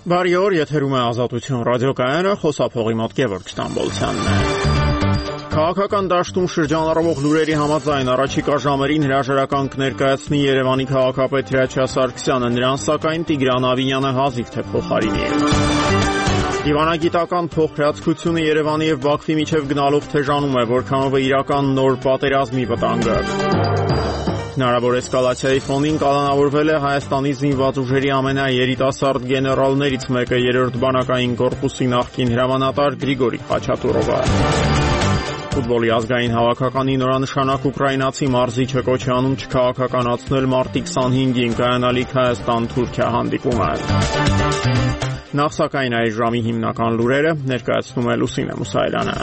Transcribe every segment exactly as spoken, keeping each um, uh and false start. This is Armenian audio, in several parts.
Բարի օր, եթերում է Ազատություն ռադիոկայանը, խոսափողի մոտ Գևորգ Ստամբոլցյանն է։ Քաղաքական դաշտում շրջանառվող լուրերի համաձայն առաջիկա ժամերին հրաժարական կներկայացնի Երևանի քաղաքապետ Հրաչյա Սարգսյանը, նրան սակայն Տիգրան Ավինյանը հազիվ թե փոխարինի։ Դիվանագիտական փոխհրացքությունը Երևանի եւ Բաքվի միջև գնալով թեժանում է, որքանով է իրական նոր պատերազմի վտանգը։ Հնարավոր էսկալացիայի ֆոնին կալանավորվել է Հայաստանի զինված ուժերի ամենաերիտասարդ գեներալներից մեկը, երրորդ բանակային կորպուսի նախկին հրամանատար Գրիգորի Խաչատուրովը։ Ֆուտբոլի ազգային հավաքականի նորանշանակ ուկրաինացի մարզիչը կոչ է անում չքաղաքականացնել մարտի քսանհինգին կայանալիք Հայաստան-Թուրքիա հանդիպումը։ Նախ սակայն այս ժամի հիմնական լուրերը ներկայացնում է Լուսինե Մուսայելյանը։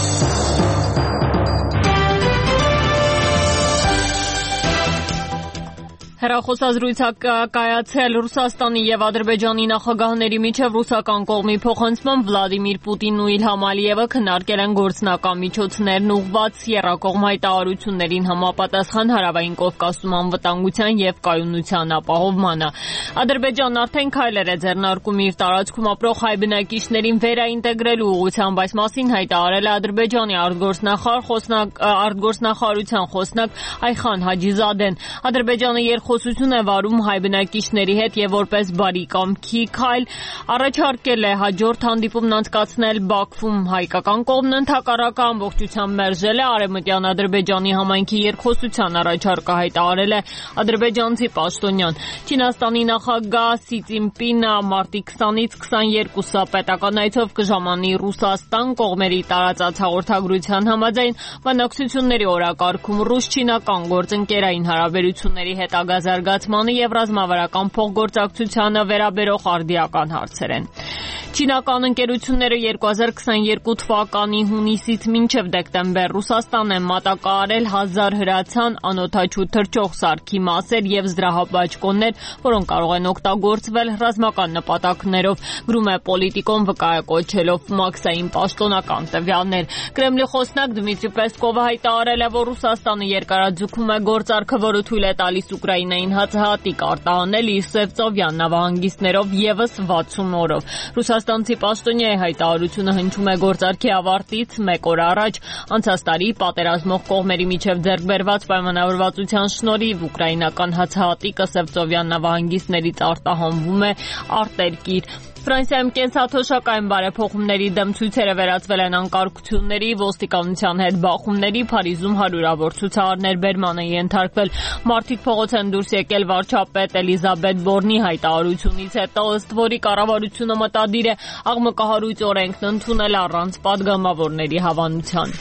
Հեռախոսազրույց կայացել Ռուսաստանի եւ Ադրբեջանի նախագահների միջև ռուսական կողմի փոխանցման Վլադիմիր Պուտինն ու Իլհամ Ալիևը քննարկել են գործնական միջոցներն ուղղված եռակողմ հայտարարություններին համապատասխան Հարավային Կովկասում անվտանգության եւ կայունության ապահովմանը։ Ադրբեջանն արդեն քայլեր է ձեռնարկում իր տարածքում ապրող հայ բնակիչներին վերաինտեգրելու ուղղությամբ, այս մասին հայտարարել է Ադրբեջանի արտգործնախարար խոսնակ արտգործնախարարության խոսնակ Այխան Հաջիզադեն։ Ադրբեջանը խոսություն է վարում հայ բնակիչների հետ եւ որպես բարի կամքի քայլ առաջարկել է հաջորդ հանդիպումն անցկացնել Բաքվում։ Հայկական կողմն ընդհակառակը ամբողջությամբ մերժել է Արևմտյան Ադրբեջանի համայնքի երկխոսության առաջարկը, հայտարարել է ադրբեջանցի պաշտոնյան։ Չինաստանի նախագահ Սի Ցզինպինը մարտի քսանից քսաներկուսը պետական այցով կժամանի Ռուսաստան, կողմերի տարածած հաղորդագրության համաձայն բանակցությունների օրակարգում ռուս-չինական գործընկերային հարաբերությունների հետ զարգացմանը եւ ռազմավարական փոխգործակցությանը վերաբերող արդիական հարցեր են։ Չինական ընկերությունները երկու հազար քսաներկու թվականի հունիսից մինչև դեկտեմբեր Ռուսաստան են մատակարարել հազար հրացան, անօդաչու թռչող սարքի մասեր եւ զրահաբաճկոններ, որոնք կարող են օգտագործվել ռազմական նպատակներով, գրում է Պոլիտիկոն վկայակոչելով մաքսային պաշտոնական տվյալներ։ Կրեմլի խոսնակ Դմիտրի Պեսկովը հայտարարել է, որ Ռուսաստանը երկարաձգում է գործարքը, որը թույլ է տալիս Ուկրաինային հացահատիկ արտահանել իր Սևծովյան նավահանգիստներով եւս վաթսուն օրով։ Ռուսաստանցի պաշտոնյայի հայտարարությունը հնչում է գործարքի ավարտից մեկ օր առաջ։ Անցած տարի պատերազմող կողմերի միջև ձեռք բերված պայմանավորվածության շնորհիվ ուկրաինական հացահատիկը Սևծովյան նավահանգիստներից արտահանվում է արտերկիր։ Ֆրանսիայում կենսաթոշակային բարեփոխումների դեմ ցույցերը վերածվել են անկարգությունների, ոստիկանության հետ բախումների, Փարիզում հարյուրավոր ցուցարարներ բերման են ենթարկվել։ Մարդիկ փողոց են դուրս եկել վարչապետ Էլիզաբետ Բորնի հայտարարությունից հետո, ըստ որի կառավարությունը մտադիր է աղմկահարույց օրենքն ընդունել առանց պատգամավորների հավանության։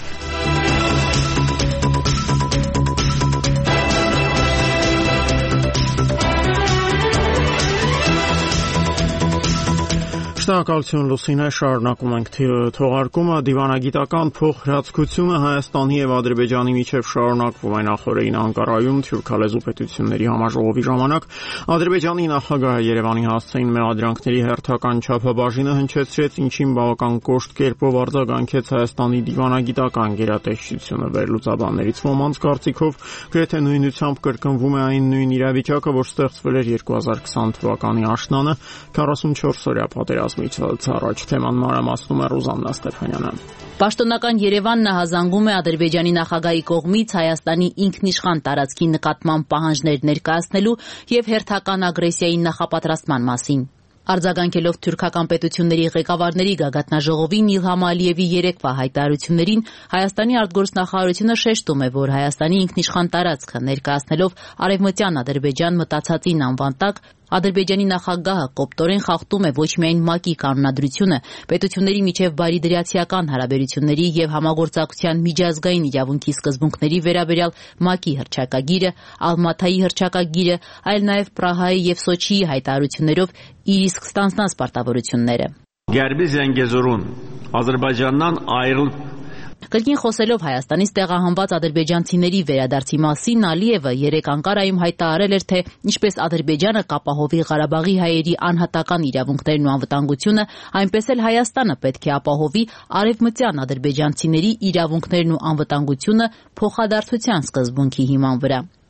Շնորհակալություն Լուսինե, շարունակում ենք թողարկումը։ Դիվանագիտական փոխհրացքությունը Հայաստանի եւ Ադրբեջանի միջև շարունակվում է նախորդին Անկարայում թուրքալեզու պետությունների համաժողովի ժամանակ։ Ադրբեջանի նախագահը Երևանի հասցեին մեղադրանքների հերթական չափաբաժինը հնչեցրեց, ինչին բավական կոշտ կերպով արձագանքեց Հայաստանի դիվանագիտական գերատեսչությունը։ Վերլուծաբաններից ոմանց կարծիքով գրեթե նույնությամբ կրկնվում է այն նույն իրավիճակը, որ ստեղծվել էր երկու հազար քսան թվականի աշնանը քառասունչորս-օրյա պատերազմից առաջ։ Թեման մանրամասնում է Ռուզաննա Ստեփանյանը։ Պաշտոնական Երևանն հազանգում է Ադրբեջանի նախագահի կողմից Հայաստանի ինքնիշխան տարածքի նկատմամբ պահանջներ ներկայացնելու եւ հերթական ագրեսիայի նախապատրաստման մասին։ Արձագանքելով թուրքական պետությունների ղեկավարների գագաթնաժողովին Իլհամ Ալիևի երեկվա հայտարարություններին, Հայաստանի արտգործնախարարությունը շեշտում է, որ Հայաստանի ինքնիշխան տարածքը ներկայացնելով Արևմտյան Ադրբեջան մտածածին անվան տակ, Ադրբեջանի նախագահը կոպտորեն խախտում է ոչ միայն ՄԱԿ-ի կանոնադրությունը, պետությունների միջև բարիդրացիական հարաբերությունների եւ համագործակցության միջազգային իրավունքի սկզբունքների վերաբերյալ ՄԱԿ-ի հռչակագիրը, Ալմաթայի հռչակագիրը, այլ նաեւ Պրահայի եւ Սոչիի հայտարարություններով իր իսկ ստանձնած պարտավորությունները։ Գերբի Զենգեզուրուն Ադրբեջաննան այրլ Կրկին խոսելով Հայաստանից տեղահանված ադրբեջանցիների վերադարձի մասին, Ալիևը երեկ Անկարայում հայտարարել էր, թե ինչպես Ադրբեջանը կապահովի Ղարաբաղի հայերի անհատական իրավունքներն ու անվտանգությունը, այնպես էլ Հայաստանը պետք է ապահովի արևմտյան ադրբեջանցիների իրավունքներն ու անվտանգությունը փոխադարձության սկզբունքի հիման վրա։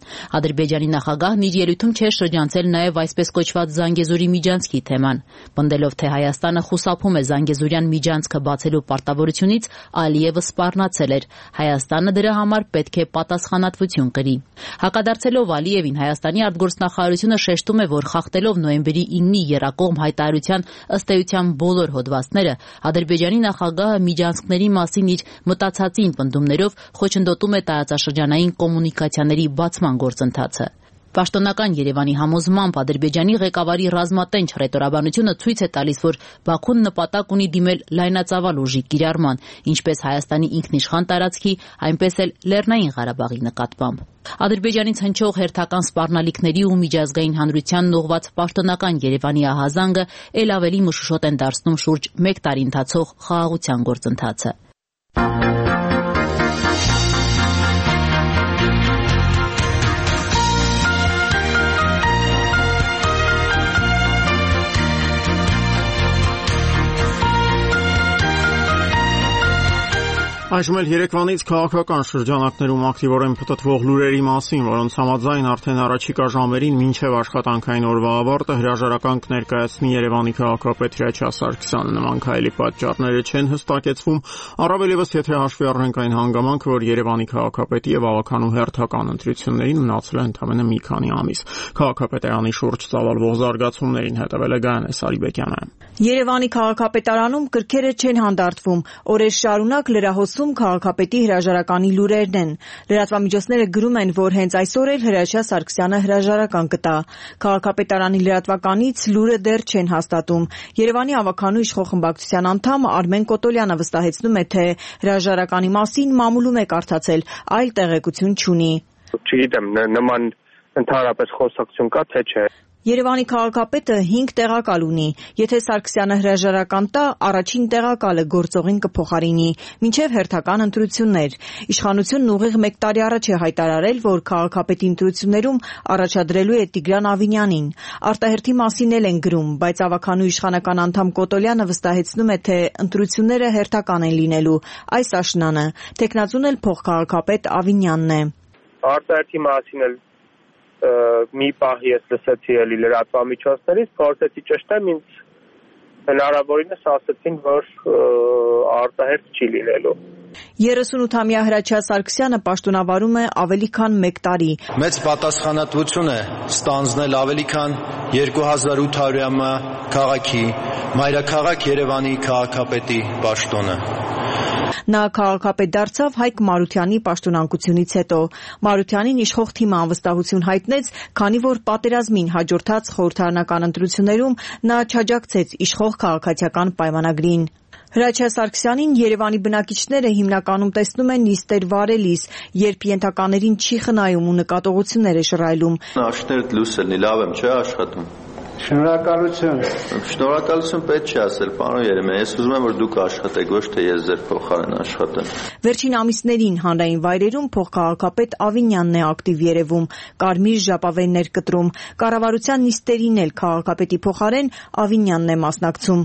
Ադրբեջանի նախագահն իր ելույթում չէր շրջանցել նաև այսպես կոչված Զանգեզուրի միջանցքի թեման։ Պնդելով, թե Հայաստանը խուսափում է Զանգեզուրյան միջանցքը բացելու պարտավորությունից, Ալիևը սպառնացել էր. Հայաստանը դրա համար պետք է պատասխանատվություն կրի։ Հակադարձելով Ալիևին, Հայաստանի արտգործնախարարությունը շեշտում է, որ խախտելով նոյեմբերի իննի եռակողմ հայտարարության ըստ էության բոլոր հոդվածները, Ադրբեջանի նախագահը միջանցքների մասին իր մտածածին պնդումներով խոչընդոտում է տարածաշրջանային կոմունիկացիաների բացման գործընթացը։ Պաշտոնական Երևանի համոզմամբ Ադրբեջանի ղեկավարի ռազմատենչ հռետորաբանությունը ցույց է տալիս, որ Բաքուն նպատակ ունի դիմել լայնածավալ ուժի կիրառման, ինչպես Հայաստանի ինքնիշխան տարածքի, այնպես էլ Լեռնային Ղարաբաղի նկատմամբ։ Ադրբեջանից հնչող հերթական սպառնալիքների ու միջազգային հանրությանն ուղղված պաշտոնական Երևանի ահազանգը էլ ավելի մշուշոտ են դարձնում շուրջ մեկ տարի ընթացող խաղաղության գործընթացը։ Այժմ էլ երեկվանից քաղաքական շրջանակներում ակտիվորեն փտտվող լուրերի մասին, որոնց համաձայն արդեն առաջիկա ժամերին մինչև աշխատանքային օրվա ավարտը հրաժարական կներկայացնի Երևանի քաղաքապետ Հրաչյա Սարգսյանը։ Նման քայլի պատճառները չեն հստակեցվում, առավել ևս եթե հաշվի առնենք այն հանգամանքը, որ Երևանի քաղաքապետի եւ ավականու հերթական ընտրություններին մնացել է ընդամենը մի քանի ամիս։ Քաղաքապետարանի շուրջ ծավալվող զարգացումներին հետևել է Գայանե Սարիբեկյանը։ Երևանի քաղաքապետարանում կրքերը չեն հանդարտվում, օրեր շարունակ լրահոսում քաղաքապետի հրաժարականի լուրերն են։ Լրատվամիջոցները գրում են, որ հենց այսօր էլ Հրաչյա Սարգսյանը հրաժարական կտա։ Քաղաքապետարանի լրատվականից լուրը դեռ չեն հաստատում։ Երևանի ավականու իշխող խմբակցության անդամ Արմեն Կոտոլյանը վստահեցնում է, թե հրաժարականի մասին մամուլում է կարդացել, այլ տեղեկություն չունի։ Չգիտեմ, նման ընդհանրապես խոսակցություն կա, թե չէ։ Երևանի քաղաքապետը հինգ տեղակալ ունի։ Եթե Սարգսյանը հրաժարական տա, առաջին տեղակալը գործողին կփոխարինի, մինչև հերթական ընտրություններ։ Իշխանությունն ուղիղ մեկ տարի առաջ է հայտարարել, որ քաղաքապետի ընտրություններում առաջադրելու է Տիգրան Ավինյանին։ Արտահերթի մասին էլ են գրում, բայց ավականու իշխանական անդամ Կոտոլյանը վստահեցնում է, թե ընտրությունները հերթական են լինելու։ Այս աշնանը տեխնացուն էլ փոխքաղաքապետ Ավինյանն է։ Արտահերթի մասին էլ մի պահ ես լսեցի էլի լրատվամիջոցներից, փորձեցի ճշտեմ, ինձ հնարավորինս ասեցին, որ արտահերթ չի լինելու։ երեսունութամյա Հրաչյա Սարգսյանը պաշտոնավարում է ավելի քան մեկ տարի։ Մեծ պատասխանատվություն է ստանձնել ավելի քան երկու հազար ութ հարյուրամյա քաղաքի, մայրաքաղաք Երևանի քաղաքապետի պաշտոնը։ Նա քաղաքապետ դարձավ Հայկ Մարությանի պաշտոնանկությունից հետո։ Մարությանին իշխող թիմը անվստահություն հայտնեց, քանի որ պատերազմին հաջորդած խորհրդարանական ընտրություններում նա չաջակցեց իշխող քաղաքացիական պայմանագրին։ Հրաչյա Սարգսյանին Երևանի բնակիչները հիմնականում տեսնում են նիստեր վարելիս, երբ ենթականերին չի խնայում ու նկատողություններ է շռայլում։ Աշտերտ լուսելնի, լավ եմ, չէ՞ աշխատում։ Շնորհակալություն։ Շնորհակալություն պետք չի ասել, պարոն Երեմյան, ես ուզում եմ, որ դուք աշխատեք, ոչ թե ես ձեր փոխարեն աշխատեմ։ Վերջին ամիսներին հանրային վայրերում փոխքաղաքապետ Ավինյանն է ակտիվ երևում, կարմիր ժապավեններ կտրում, կառավարության նիստերին էլ քաղաքապետի փոխարեն Ավինյանն է մասնակցում։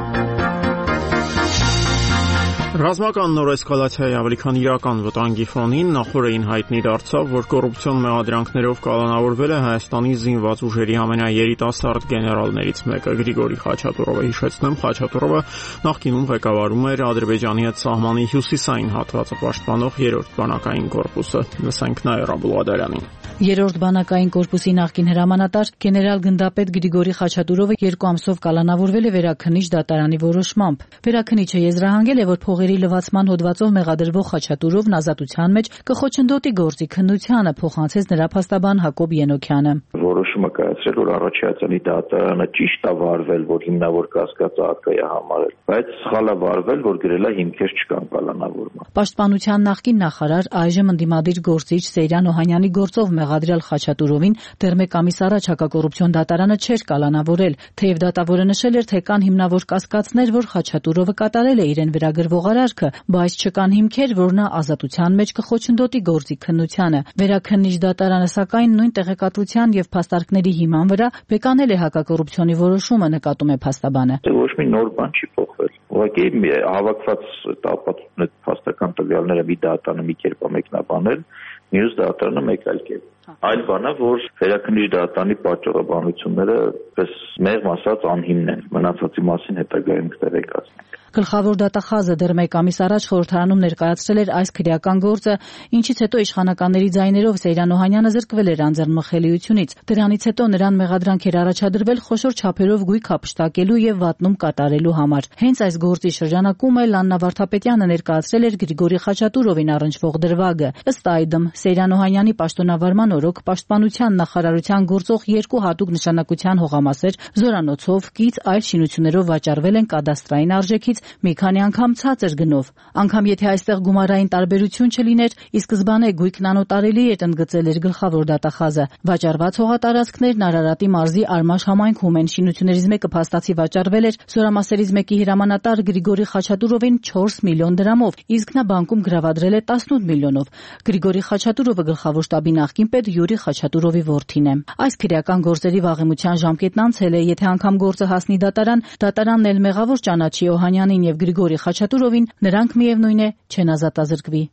Ռազմական նոր էսկալացիայի ավելի քան իրական վտանգի ֆոնին նախորդին հայտնի դարձավ, որ կոռուպցիոն մեղադրանքներով կալանավորվել է Հայաստանի զինված ուժերի ամենաերիտասարդ գեներալներից մեկը Գրիգորի Խաչատուրովը։ Հիշեցնեմ, Խաչատուրովը նախկինում ղեկավարում էր Ադրբեջանի հետ սահմանի հյուսիսային հատվածը պաշտպանող երրորդ բանակային կորպուսը։ Լսենք Նաիրա Բուլադարյանին։ Երրորդ բանակային կորպուսի նախկին հրամանատար գեներալ գնդապետ Գրիգորի Խաչատուրովը երկու ամսով կալանավորվել է Վերաքննիչ դատարանի որոշմամբ։ Վերաքննիչը եզրահանգել է, որ փողերի լվացման հոդվածով մեղադրվող Խաչատուրովն ազատության մեջ կխոչընդոտի գործի քննությանը, փոխանցեց նրա փաստաբան Հակոբ Ենոքյանը։ Որոշումը կայացրել, որ առաջացանի դատարանը ճիշտ է վարվել, որ հիմնավոր կասկածը արկա է համարել, բայց սխալ է վարվել, որ գրել է հիմքեր չկան կալանավորման։ Պաշտպանության նախկին նախարար, այժմ ընդդիմադիր գործիչ Սեյրան Օհանյանի գործով մեղադրյալ Խաչատուրովին դեռ մեկ ամիս առաջ հակակոռուպցիոն դատարանը չէր կալանավորել, թեև դատավորը նշել էր, թե կան հիմնավոր կասկածներ, որ Խաչատուրովը կատարել է իրեն վերագրվող արարքը, բայց չկան հիմքեր, որ նա ազատության մեջ կխոչընդոտի գործի քննությանը։ Վերաքննիչ դատարանը սակայն նույն տեղեկատվության եւ փաստարկների հիման վրա բեկանել է հակակոռուպցիոնի որոշումը, նկատում է փաստաբանը։ Ոչ մի նոր բան չի փոխվել։ Ուղղակի հավաքված տապացուցնող փաստական տվյալները մի դատարանը մի կերպ մեկնաբանել, մյուս դատարանը մեկ այլ կերպ։ Այլ բան է, որ վերաքննիչ դատարանի պատճառաբանությունները պես մեղմ ասած անհիմն են, մնացածի մասին հետագայում կտեղեկացնենք։ Գլխավոր դատախազը դեռ մեկ ամիս առաջ խորհրդարանում ներկայացրել էր այս քրեական գործը, ինչից հետո իշխանականների ձայներով Սեյրան Օհանյանը զրկվել էր անձեռնմխելիությունից։ Դրանից հետո նրան մեղադրանք էր առաջադրվել խոշոր չափերով գույք հափշտակելու եւ վատնում կատարելու համար։ Հենց այս գործի շրջանակում էլ Աննա Վարդապետյանը ներկայացրել էր Գրիգորի Խաչատուրովին առնչվող դրվագը։ Ըստ այդմ Սեյրան Օհանյանի պաշտոնավարման օրոք Պաշտպանության նախարարության գործող երկու հատուկ նշանակության հողամասեր զորանոցով, կից այլ շինություններով վաճառվել են կադաստրային արժեքից մի քանի անգամ ցածր գնով։ Անգամ եթե այստեղ գումարային տարբերություն չլիներ, ի սկզբանե գույքն անոտարելի էր, ընդգծել էր գլխավոր դատախազը։ Վաճառված հողատարածքներն Արարատի մարզի Արմաշ համայնքում են։ Շինություններից մեկը փաստացի վաճառվել էր զորամասերից մեկի հրամանատար Գրիգորի Խաչատուրովին չորս միլիոն դրամով, իսկ նա բանկում գրավադրել է տասնութ միլիոնով։ Գրիգորի Խաչատուրովը գլխավոր շտաբի նախկին պետ Յուրի Խաչատուրովի որդին է։ Այս քրեական գործերի վաղեմության ժամկետն անցել է, եթե անգամ գործը հասնի դատարան, դատարանն էլ մեղավոր ճանաչի Օհանյանին եւ Գրիգորի Խաչատուրովին, նրանք միևնույն է չեն ազատազրկվի։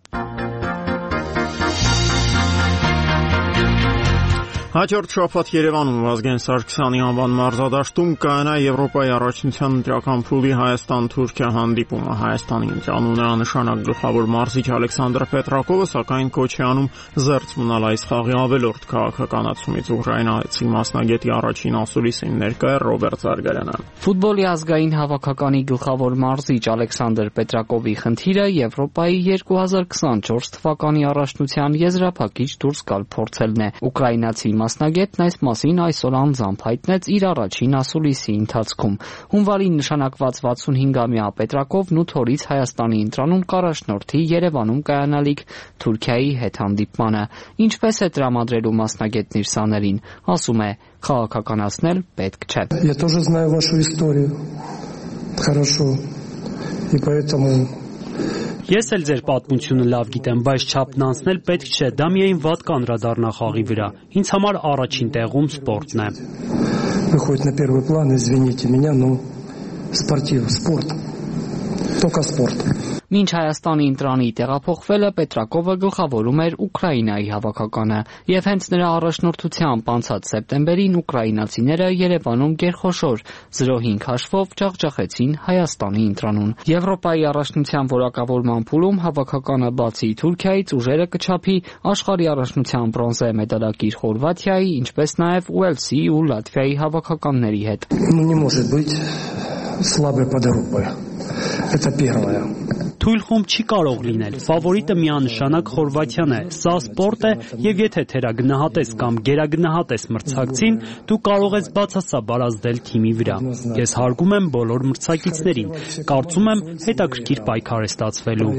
Հաջորդ շաբաթ Երևանում Վազգեն Սարգսյանի անվան մարզադաշտում կայանա Եվրոպայի առաջնության ընտրական փուլի Հայաստան-Թուրքիա հանդիպումը։ Հայաստանի ընտրանու նշանակ գլխավոր մարզիչ Ալեքսանդր Պետրակովը սակայն կոչ է անում զերծ մնալ այս խաղի ավելորդ քաղաքականացումից։ Ուկրաինացի մասնագետի առաջին ասուլիսին ներկա է Ռոբերտ Զարգարյանը։ Ֆուտբոլի ազգային հավաքականի գլխավոր մարզիչ Ալեքսանդր Պետրակովի խնդիրը Եվրոպայի երկու հազար քսանչորս թվականի առաջնության եզրափակիչ դուրս գալ փորձելն է։ Ուկրաինացի մասնագետն այս մասին այսօր անձամբ հայտնեց իր առաջին ասուլիսի ընթացքում։ Հունվարի նշանակված վաթսունհինգամյա Պետրակովն ութ օրից Հայաստանի ընտրանուն կառաջնորդի Երևանում կայանալիք Թուրքիայի հետ հանդիպմանը։ Ինչպես է տրամադրելու մասնագետն իր սաներին, ասում է, քաղաքականացնել պետք չէ։ Я тоже знаю вашу историю хорошо, и поэтому Ես էլ ձեր պատմությունը լավ գիտեմ, բայց չափն անցնել պետք չէ, դա միայն վատ կանրադառնա խաղի վրա։ Ինձ համար առաջին տեղում սպորտն է։ Выходит на первый план, извините меня, но спортив, спорт. Только спорт. Մինչ Հայաստանի ընտրանի տեղափոխվելը Պետրակովը գլխավորում էր Ուկրաինայի հավաքականը, եւ հենց նրա առաջնորդությամբ անցած սեպտեմբերին ուկրաինացիները Երևանում գերխոշոր զրո հինգ հաշվով ջախջախեցին Հայաստանի ընտրանուն։ Եվրոպայի առաջնության որակավորման փուլում հավաքականը բացի Թուրքիայից ուժերը կչափի աշխարհի առաջնության բրոնզե մեդալակիր Խորվաթիայի, ինչպես նաեւ Ուելսի ու Լատվիայի հավաքականների հետ։ Ну не может быть слабой под Европой. Это первое. Թույլ խումբ չի կարող լինել։ Ֆավորիտը միանշանակ Խորվաթիան է։ Սա սպորտ է, եւ եթե թերագնահատես կամ գերագնահատես մրցակցին, դու կարող ես բացասաբար ազդել թիմի վրա։ Ես հարգում եմ բոլոր մրցակիցներին։ Կարծում եմ, հետաքրքիր պայքար է ստացվելու։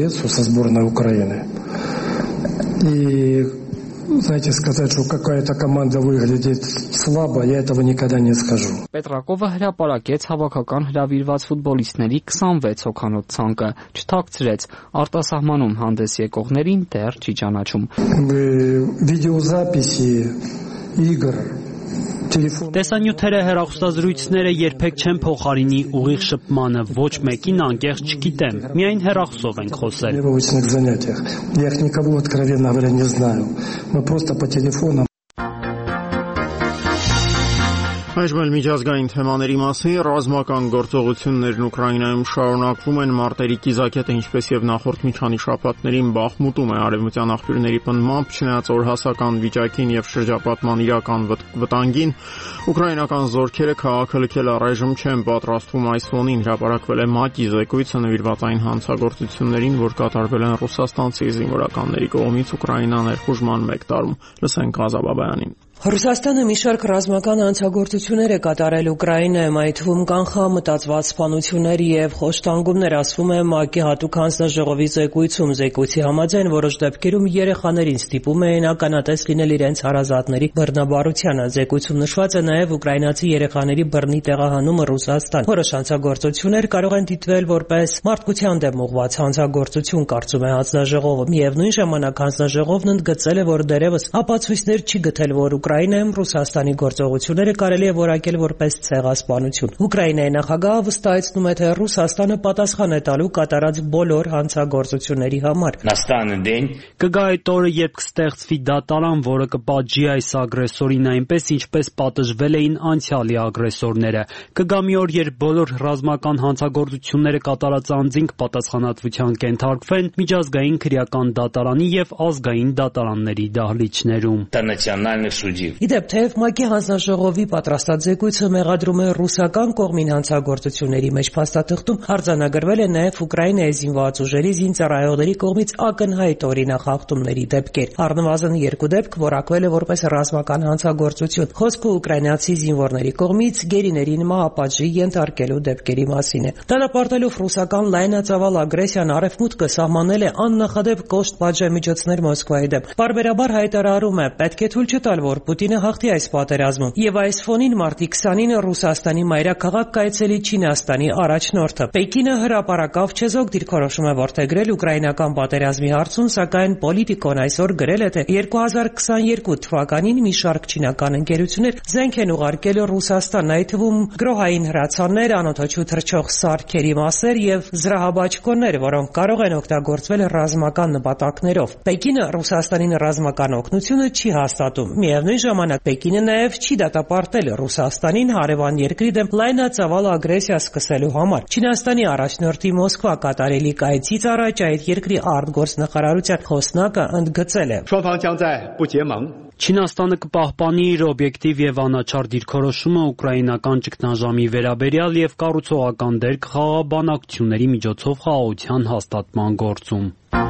Знаете, сказать, что какая-то команда выглядит слабо, я этого никогда не скажу. Պետրակովը հրապարակեց հավաքական հրավիրված ֆուտբոլիստների քսանվեց հոգանոց ցանկը, չթաքցրեց, արտասահմանում հանդես եկողներին դեռ չի ճանաչում։ Վիդեոզապիսի, игр, Տեսանյութերը, հեռախոսազրույցները երբեք չեն փոխարինի ուղիղ շփմանը, ոչ մեկին անկեղծ չգիտեմ, միայն հեռախոսով ենք խոսել։ Я их никого, откровенно говоря, не знаю. Мы просто по телефону. Այժմ էլ միջազգային թեմաների մասին ռազմական գործողություններն Ուկրաինայում շարունակվում են մարտերի կիզակետը, ինչպես եւ նախորդ մի քանի շաբաթներին Բախմուտում է արևմտյան աղբյուրների պնդմամբ, չնայած օրհասական վիճակին եւ շրջապատման իրական վտանգին, ուկրաինական զորքերը քաղաքը լքել առայժմ չեն պատրաստվում։ Այս ֆոնին հրապարակվել է ՄԱԿ-ի զեկույցը նվիրված այն հանցագործություններին, որ կատարվել են ռուսաստանցի զինվորականների կողմից Ուկրաինա ներխուժման մեկ տարում։ Լսենք Ղազա Բաբայանին։ Ռուսաստանը մի շարք ռազմական հանցագործություններ է կատարել Ուկրաինայում, այդ թվում կանխամտածված սպանություններ եւ խոշտանգումներ, ասվում է ՄԱԿ-ի հատուկ հանձնաժողովի զեկույցում։ Զեկույցի համաձայն որոշ դեպքերում երեխաներին ստիպում էին ականատես լինել իրենց հարազատների բռնաբարությանը։ Զեկույցում նշված է նաեւ ուկրաինացի երեխաների բռնի տեղահանումը Ռուսաստան։ Որոշ հանցագործություններ կարող են դիտվել որպես մարդկության դեմ ուղղված հանցագործություն, կարծում է հանձնաժողովը։ Միևնույն ժամանակ հանձնաժողովն ընդգծել է, որ դեռևս ապացույցներ չի գտել, որ Ուկրաինայում Ռուսաստանի գործողությունները կարելի է որակել որպես ցեղասպանություն։ Ուկրաինայի նախագահը վստահեցնում է, թե Ռուսաստանը պատասխան է տալու կատարած բոլոր հանցագործությունների համար։ Կգա այդ օրը, երբ կստեղծվի դատարան, որը կպատժի այս ագրեսորին այնպես, ինչպես պատժվել էին անցյալի ագրեսորները։ Կգա մի օր, երբ բոլոր ռազմական հանցագործությունները կատարած անձինք պատասխանատվության կենթարկվեն միջազգային քրեական դատարանի եւ ազգային դատարանների դահլիճներում։ Իդեպ, թեև ՄԱԿ-ի հանձնաժողովի պատրաստած զեկույցը մեղադրում է ռուսական կողմին հանցագործությունների մեջ փաստաթղթում արձանագրվել է նաև Ուկրաինայի զինված ուժերի զինծառայողների կողմից ակնհայտ օրինախախտումների դեպքեր։ Առնվազն երկու դեպք որակվել է որպես ռազմական հանցագործություն։ Խոսքը ուկրաինացի զինվորների կողմից գերիներին մահապատժի ենթարկելու դեպքերի մասին է։ Դատապարտելով ռուսական լայնածավալ ագրեսիան, Արևմուտքը սահմանել է աննախադեպ կոշտ պատժամիջոցներ Մոսկվայի դեմ։ Պարբերաբար հայտարարում է, պետք է թույլ չտալ, որ Պուտինը հաղթի այս պատերազմում։ Եվ այս ֆոնին մարտի քսանինը Ռուսաստանի մայրաքաղաք կայցելի Չինաստանի առաջնորդը։ Պեկինը հրապարակավ չեզոք դիրքորոշում է որդեգրել ուկրաինական պատերազմի հարցում, սակայն Պոլիտիկոն այսօր գրել է, թե երկու հազար քսաներկու թվականին մի շարք չինական ընկերություններ զենք են ուղարկել Ռուսաստան, այդ թվում գրոհային հրացաններ, անօդաչու թռչող սարքերի մասեր եւ զրահաբաճկոններ, որոնք կարող են օգտագործվել ռազմական նպատակներով։ Պեկինը Ռուսաստանին ռազմական օգնությունը չի հաստատում։ Միևնույն ժամանակ Պեկինը նաև չի դատապարտել Ռուսաստանին հարևան երկրի դեմ լայնածավալ ագրեսիա սկսելու համար։ Չինաստանի առաջնորդի Մոսկվա կատարելիք այցից առաջ այդ երկրի արտգործնախարարության խոսնակը ընդգծել է. Չինաստանը կպահպանի իր օբյեկտիվ եւ անաչառ դիրքորոշումը ուկրաինական ճգնաժամի վերաբերյալ եւ կառուցողական դեր կխաղա բանակցությունների միջոցով խաղաղության հաստատման գործում։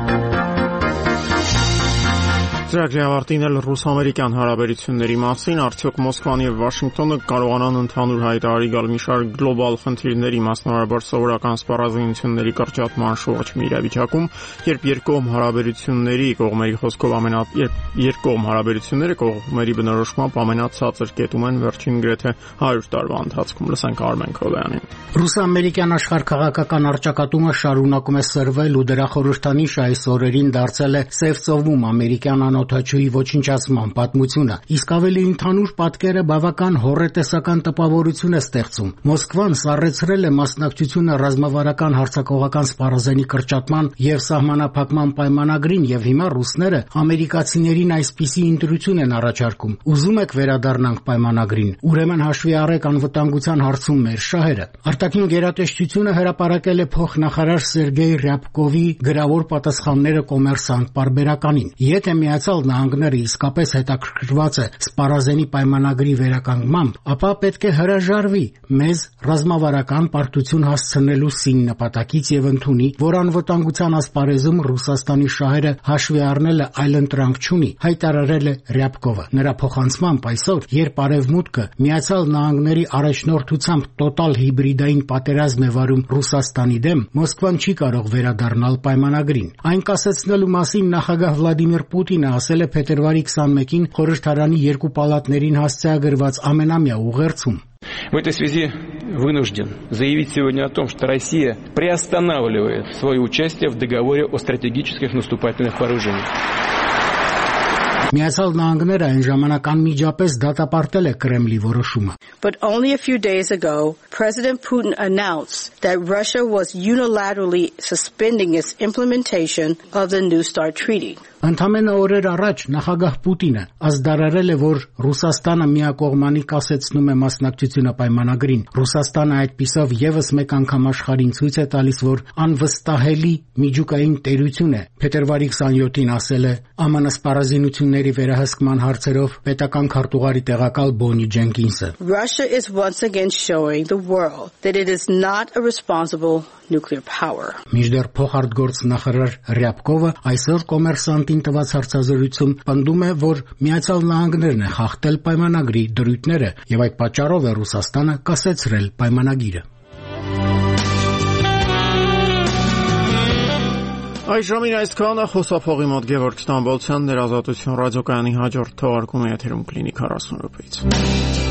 Ծրագրի ավարտին էլ ռուս-ամերիկյան հարաբերությունների մասին, արդյոք Մոսկվան եւ Վաշինգտոնը կարողանան ընդհանուր հայտարարի գալ մի շարք գլոբալ խնդիրների, մասնավորաբար սովորական սպառազինությունների կրճատման շուրջ մի իրավիճակում, երբ երկկողմ հարաբերությունների կողմերի խոսքով ամենա երբ երկկողմ հարաբերությունները կողմերի բնորոշմամբ ամենացածր կետում են վերջին գրեթե հարյուր տարվա ընթացքում։ Լսենք Արմեն Քովյանին։ Ռուս-ամերիկյան աշխարհաքաղաքական առճակատումը շարունակում է սրվել ու դրա խորհրդանիշ այս օրերին դարձել է Սև ծովում ամերիկյան օդաչուի ոչնչացման պատմությունը, իսկ ավելի ընդհանուր պատկերը բավական հոռետեսական տպավորություն է ստեղծում։ Մոսկվան սառեցրել է մասնակցությունը ռազմավարական հարձակողական սպառազենի կրճատման եւ սահմանափակման պայմանագրին, եւ հիմա ռուսները ամերիկացիներին այսպիսի ընտրություն են առաջարկում։ Ուզում եք վերադառնանք պայմանագրին, ուրեմն հաշվի առեք անվտանգության հարցում մեր շահերը։ Արտաքին գերատեսչությունը հրապարակել է փոխնախարար Սերգեյ Ռյաբկովի գրավոր պատասխանները կոմերսանտ պարբերականին։ Եթե Միացյալ Նահանգները իսկապես հետաքրքրված է սպառազենի պայմանագրի վերականգնմամբ, ապա պետք է հրաժարվի մեզ ռազմավարական պարտություն հասցնելու սին նպատակից եւ ընդունի, որ անվտանգության ասպարեզում Ռուսաստանի շահերը հաշվի առնելը այլընտրանք չունի, հայտարարել է Ռյաբկովը։ Նրա փոխանցմամբ այսօր, երբ Արևմուտքը Միացյալ Նահանգների առաջնորդությամբ տոտալ հիբրիդային պատերազմ է վարում Ռուսաստանի դեմ, Մոսկվան չի կարող վերադառնալ պայմանագրին։ Այն կասեցնելու մասին նախագահ Վլադիմիր Պուտինը ասել է փետրվարի քսանմեկին խորհրդարանի երկու պալատներին հասցեագրված ամենամյա ուղերձում. В этой связи вынужден заявить сегодня о том, что Россия приостанавливает свое участие в договоре о стратегических наступательных вооружениях. Միացյալ Նահանգները այն ժամանակ անմիջապես դատապարտել է Կրեմլի որոշումը։ But only a few days ago, President Putin announced that Russia was unilaterally suspending its implementation of the New START treaty. Ընդամենը օրեր առաջ նախագահ Պուտինը ազդարարել է, որ Ռուսաստանը միակողմանի կասեցնում է մասնակցությունը պայմանագրին։ Ռուսաստանը այդպիսով եւս մեկ անգամ աշխարհին ցույց է տալիս, որ անվստահելի միջուկային տերություն է։ Փետրվարի քսանյոթին ասել է ԱՄՆ սպառազինությունների վերահսկման հարցերով պետական քարտուղարի տեղակալ Բոնի Ջենկինսը։ Russia is once again showing the world that it is not a responsible nuclear power. Միջդեռ փոխարտգործնախարար Ռյաբկովը այսօր կոմերսանտին տված հարցազրույցում պնդում է, որ Միացյալ Նահանգներն է խախտել պայմանագրի դրույթները եւ այդ պատճառով է Ռուսաստանը կասեցրել պայմանագիրը։ Այս ժամին այսքանը խոսափողի մոտ Գևորգ Ստամբոլցյան, Ներազատություն ռադիոկայանի հաջորդ թողարկումը եթերում կլինի քառասուն րոպեից։